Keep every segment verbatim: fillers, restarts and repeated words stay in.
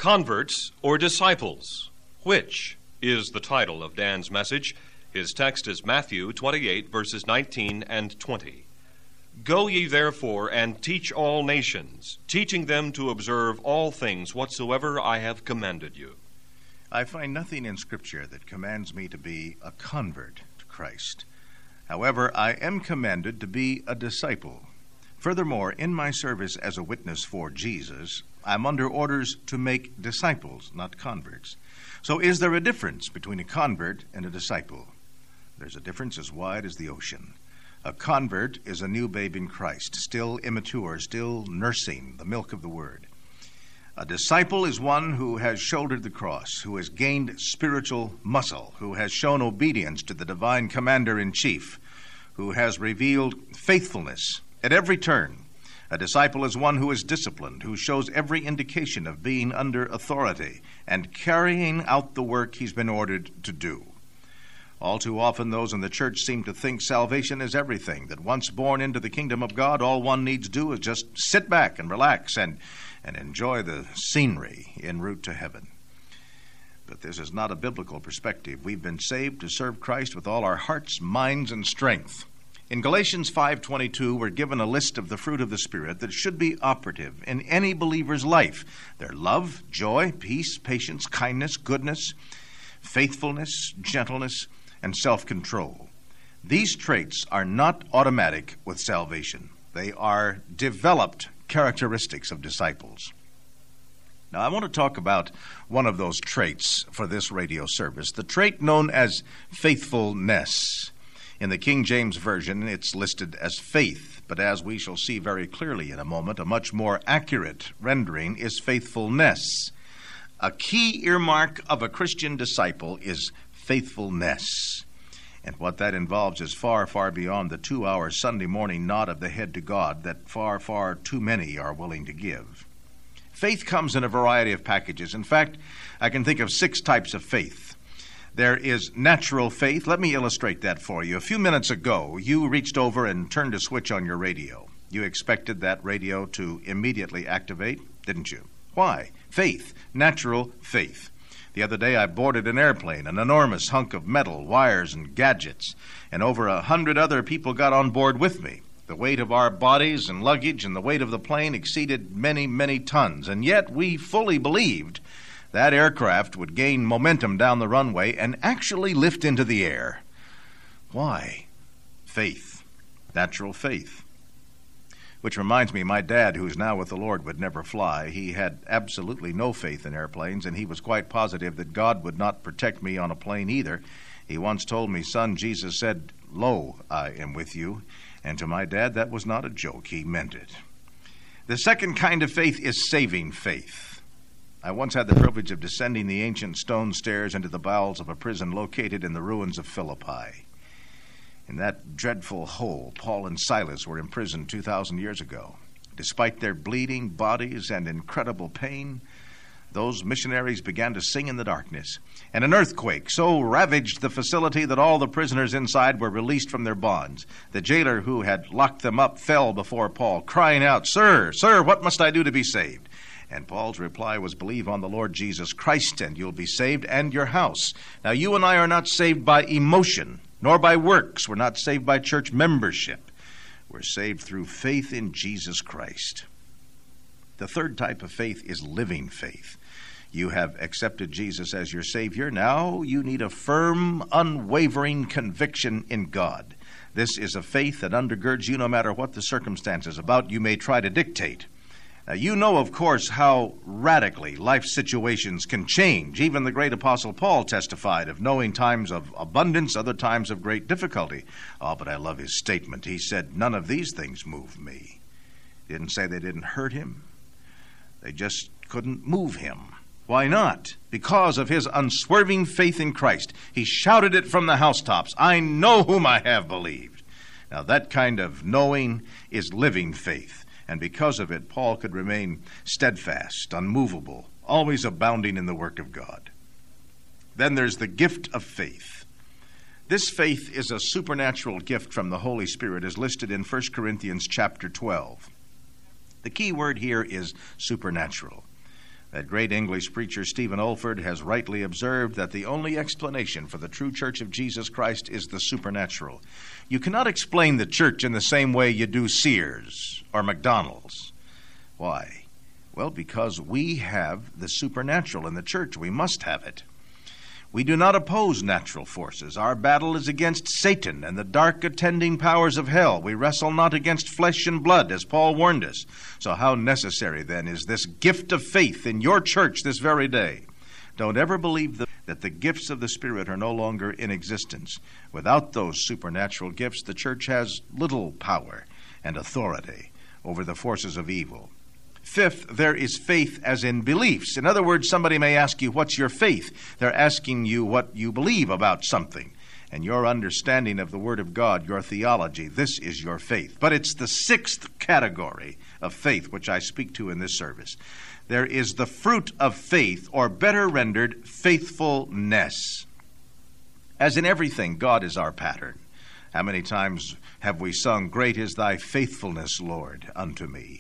Converts or disciples? Which is the title of Dan's message. His text is Matthew twenty-eight, verses nineteen and twenty. Go ye therefore and teach all nations, teaching them to observe all things whatsoever I have commanded you. I find nothing in Scripture that commands me to be a convert to Christ. However, I am commanded to be a disciple. Furthermore, in my service as a witness for Jesus, I'm under orders to make disciples, not converts. So is there a difference between a convert and a disciple? There's a difference as wide as the ocean. A convert is a new babe in Christ, still immature, still nursing the milk of the Word. A disciple is one who has shouldered the cross, who has gained spiritual muscle, who has shown obedience to the divine commander-in-chief, who has revealed faithfulness at every turn. A disciple is one who is disciplined, who shows every indication of being under authority and carrying out the work he's been ordered to do. All too often, those in the church seem to think salvation is everything, that once born into the kingdom of God, all one needs to do is just sit back and relax and, and enjoy the scenery en route to heaven. But this is not a biblical perspective. We've been saved to serve Christ with all our hearts, minds, and strength. In Galatians five twenty-two, we're given a list of the fruit of the Spirit that should be operative in any believer's life. They're love, joy, peace, patience, kindness, goodness, faithfulness, gentleness, and self-control. These traits are not automatic with salvation. They are developed characteristics of disciples. Now, I want to talk about one of those traits for this radio service, the trait known as faithfulness. In the King James Version, it's listed as faith, but as we shall see very clearly in a moment, a much more accurate rendering is faithfulness. A key earmark of a Christian disciple is faithfulness. And what that involves is far, far beyond the two-hour Sunday morning nod of the head to God that far, far too many are willing to give. Faith comes in a variety of packages. In fact, I can think of six types of faith. There is natural faith. Let me illustrate that for you. A few minutes ago, you reached over and turned a switch on your radio. You expected that radio to immediately activate, didn't you? Why? Faith, natural faith. The other day I boarded an airplane, an enormous hunk of metal, wires, and gadgets, and over a hundred other people got on board with me. The weight of our bodies and luggage and the weight of the plane exceeded many, many tons, and yet we fully believed that aircraft would gain momentum down the runway and actually lift into the air. Why? Faith, natural faith. Which reminds me, my dad, who's now with the Lord, would never fly. He had absolutely no faith in airplanes, and he was quite positive that God would not protect me on a plane either. He once told me, "Son, Jesus said, 'Lo, I am with you.'" And to my dad, that was not a joke. He meant it. The second kind of faith is saving faith. I once had the privilege of descending the ancient stone stairs into the bowels of a prison located in the ruins of Philippi. In that dreadful hole, Paul and Silas were imprisoned two thousand years ago. Despite their bleeding bodies and incredible pain, those missionaries began to sing in the darkness. And an earthquake so ravaged the facility that all the prisoners inside were released from their bonds. The jailer who had locked them up fell before Paul, crying out, "Sir, sir, what must I do to be saved?" And Paul's reply was, "Believe on the Lord Jesus Christ, and you'll be saved, and your house." Now, you and I are not saved by emotion, nor by works. We're not saved by church membership. We're saved through faith in Jesus Christ. The third type of faith is living faith. You have accepted Jesus as your Savior. Now you need a firm, unwavering conviction in God. This is a faith that undergirds you no matter what the circumstances about you may try to dictate. Now, you know, of course, how radically life situations can change. Even the great Apostle Paul testified of knowing times of abundance, other times of great difficulty. Oh, but I love his statement. He said, "None of these things move me." He didn't say they didn't hurt him. They just couldn't move him. Why not? Because of his unswerving faith in Christ. He shouted it from the housetops, "I know whom I have believed." Now, that kind of knowing is living faith. And because of it, Paul could remain steadfast, unmovable, always abounding in the work of God. Then there's the gift of faith. This faith is a supernatural gift from the Holy Spirit, as listed in First Corinthians chapter twelve. The key word here is supernatural. That great English preacher Stephen Olford has rightly observed that the only explanation for the true Church of Jesus Christ is the supernatural. You cannot explain the church in the same way you do Sears or McDonald's. Why? Well, because we have the supernatural in the church. We must have it. We do not oppose natural forces. Our battle is against Satan and the dark attending powers of hell. We wrestle not against flesh and blood, as Paul warned us. So how necessary, then, is this gift of faith in your church this very day? Don't ever believe the, that the gifts of the Spirit are no longer in existence. Without those supernatural gifts, the church has little power and authority over the forces of evil. Fifth, there is faith as in beliefs. In other words, somebody may ask you, what's your faith? They're asking you what you believe about something. And your understanding of the Word of God, your theology, this is your faith. But it's the sixth category of faith which I speak to in this service. There is the fruit of faith, or better rendered, faithfulness. As in everything, God is our pattern. How many times have we sung, "Great is thy faithfulness, Lord, unto me"?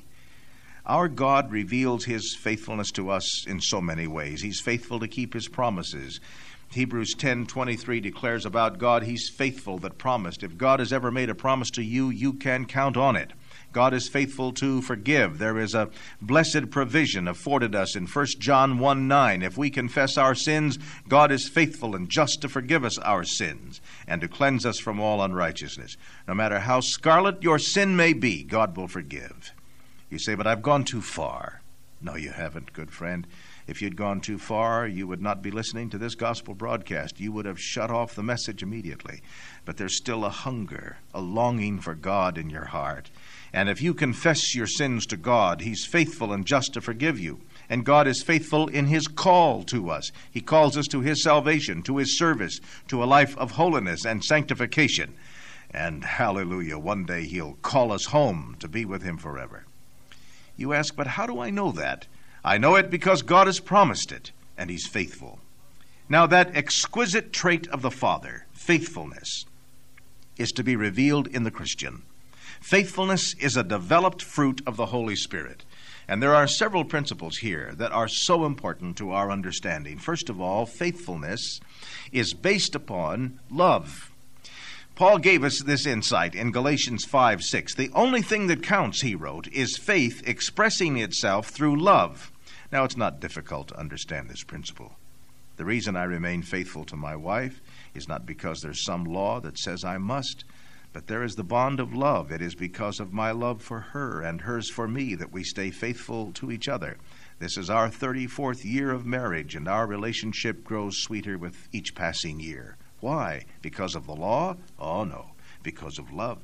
Our God reveals his faithfulness to us in so many ways. He's faithful to keep his promises. Hebrews ten twenty-three declares about God, he's faithful that promised. If God has ever made a promise to you, you can count on it. God is faithful to forgive. There is a blessed provision afforded us in First John one nine. If we confess our sins, God is faithful and just to forgive us our sins and to cleanse us from all unrighteousness. No matter how scarlet your sin may be, God will forgive. You say, but I've gone too far. No, you haven't, good friend. If you'd gone too far, you would not be listening to this gospel broadcast. You would have shut off the message immediately. But there's still a hunger, a longing for God in your heart. And if you confess your sins to God, he's faithful and just to forgive you. And God is faithful in his call to us. He calls us to his salvation, to his service, to a life of holiness and sanctification. And hallelujah, one day he'll call us home to be with him forever. You ask, but how do I know that? I know it because God has promised it, and he's faithful. Now, that exquisite trait of the Father, faithfulness, is to be revealed in the Christian. Faithfulness is a developed fruit of the Holy Spirit. And there are several principles here that are so important to our understanding. First of all, faithfulness is based upon love. Paul gave us this insight in Galatians five six. The only thing that counts, he wrote, is faith expressing itself through love. Now, it's not difficult to understand this principle. The reason I remain faithful to my wife is not because there's some law that says I must, but there is the bond of love. It is because of my love for her and hers for me that we stay faithful to each other. This is our thirty-fourth year of marriage, and our relationship grows sweeter with each passing year. Why? Because of the law? Oh, no. Because of love.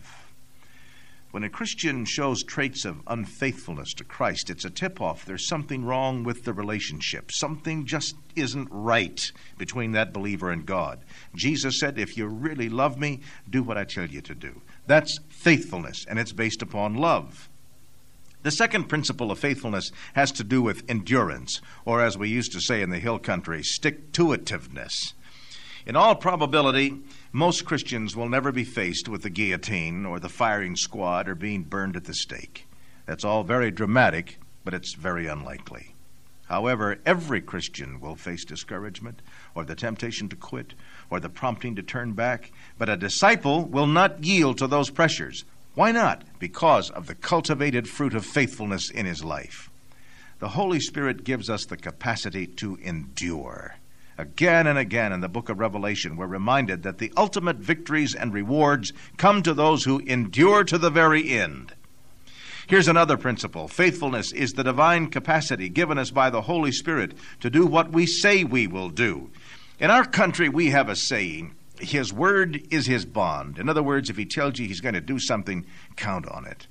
When a Christian shows traits of unfaithfulness to Christ, it's a tip-off. There's something wrong with the relationship. Something just isn't right between that believer and God. Jesus said, if you really love me, do what I tell you to do. That's faithfulness, and it's based upon love. The second principle of faithfulness has to do with endurance, or as we used to say in the hill country, stick-to-itiveness. In all probability, most Christians will never be faced with the guillotine or the firing squad or being burned at the stake. That's all very dramatic, but it's very unlikely. However, every Christian will face discouragement or the temptation to quit or the prompting to turn back, but a disciple will not yield to those pressures. Why not? Because of the cultivated fruit of faithfulness in his life. The Holy Spirit gives us the capacity to endure. Again and again in the book of Revelation, we're reminded that the ultimate victories and rewards come to those who endure to the very end. Here's another principle. Faithfulness is the divine capacity given us by the Holy Spirit to do what we say we will do. In our country, we have a saying, his word is his bond. In other words, if he tells you he's going to do something, count on it.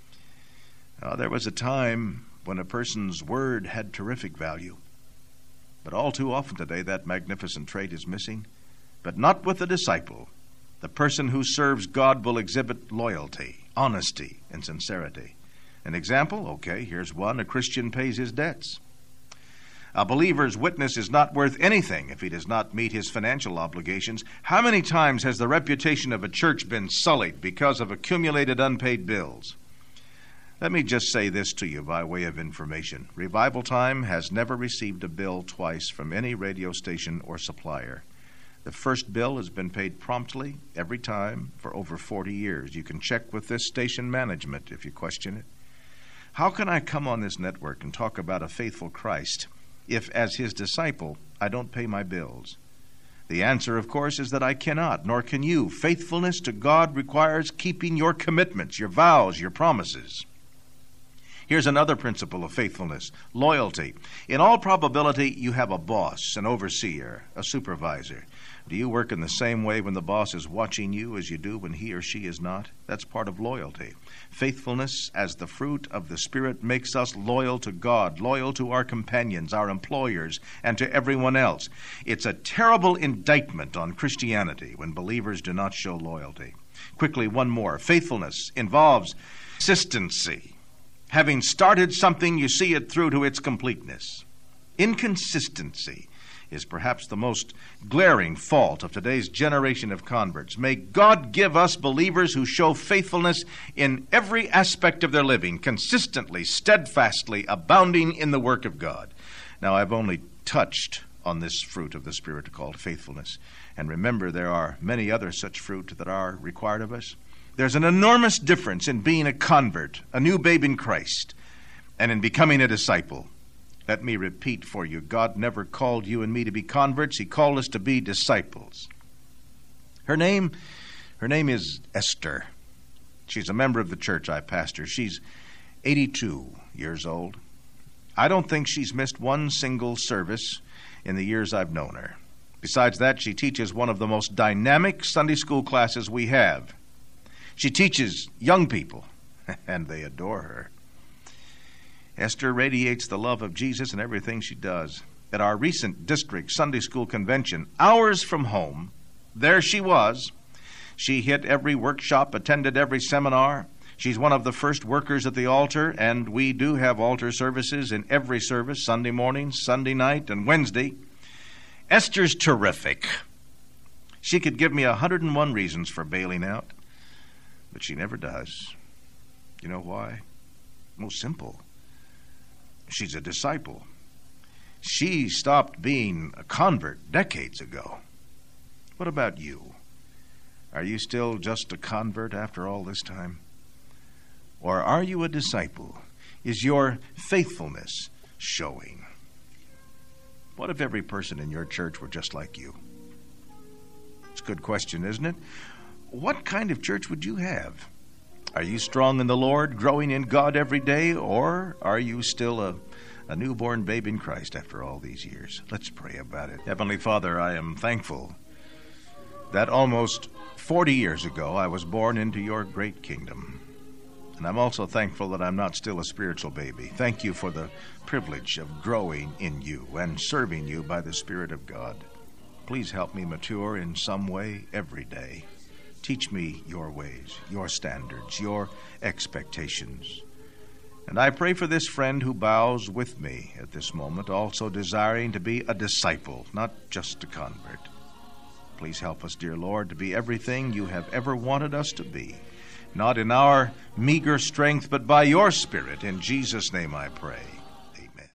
Now, there was a time when a person's word had terrific value. But all too often today, that magnificent trait is missing. But not with the disciple. The person who serves God will exhibit loyalty, honesty, and sincerity. An example? Okay, here's one. A Christian pays his debts. A believer's witness is not worth anything if he does not meet his financial obligations. How many times has the reputation of a church been sullied because of accumulated unpaid bills? Let me just say this to you by way of information. Revival Time has never received a bill twice from any radio station or supplier. The first bill has been paid promptly every time for over forty years. You can check with this station management if you question it. How can I come on this network and talk about a faithful Christ if, as his disciple, I don't pay my bills? The answer, of course, is that I cannot, nor can you. Faithfulness to God requires keeping your commitments, your vows, your promises. Here's another principle of faithfulness: loyalty. In all probability, you have a boss, an overseer, a supervisor. Do you work in the same way when the boss is watching you as you do when he or she is not? That's part of loyalty. Faithfulness as the fruit of the Spirit makes us loyal to God, loyal to our companions, our employers, and to everyone else. It's a terrible indictment on Christianity when believers do not show loyalty. Quickly, one more. Faithfulness involves consistency. Having started something, you see it through to its completeness. Inconsistency is perhaps the most glaring fault of today's generation of converts. May God give us believers who show faithfulness in every aspect of their living, consistently, steadfastly, abounding in the work of God. Now, I've only touched on this fruit of the Spirit called faithfulness. And remember, there are many other such fruit that are required of us. There's an enormous difference in being a convert, a new babe in Christ, and in becoming a disciple. Let me repeat for you, God never called you and me to be converts. He called us to be disciples. Her name, her name is Esther. She's a member of the church I pastor. She's eighty-two years old. I don't think she's missed one single service in the years I've known her. Besides that, she teaches one of the most dynamic Sunday school classes we have. She teaches young people, and they adore her. Esther radiates the love of Jesus in everything she does. At our recent district Sunday school convention, hours from home, there she was. She hit every workshop, attended every seminar. She's one of the first workers at the altar, and we do have altar services in every service, Sunday morning, Sunday night, and Wednesday. Esther's terrific. She could give me one hundred and one reasons for bailing out, but she never does. You know why? Most simple. She's a disciple. She stopped being a convert decades ago. What about you? Are you still just a convert after all this time? Or are you a disciple? Is your faithfulness showing? What if every person in your church were just like you? It's a good question, isn't it? What kind of church would you have? Are you strong in the Lord, growing in God every day, or are you still a, a newborn babe in Christ after all these years? Let's pray about it. Heavenly Father, I am thankful that almost forty years ago I was born into your great kingdom. And I'm also thankful that I'm not still a spiritual baby. Thank you for the privilege of growing in you and serving you by the Spirit of God. Please help me mature in some way every day. Teach me your ways, your standards, your expectations. And I pray for this friend who bows with me at this moment, also desiring to be a disciple, not just a convert. Please help us, dear Lord, to be everything you have ever wanted us to be, not in our meager strength, but by your Spirit. In Jesus' name I pray.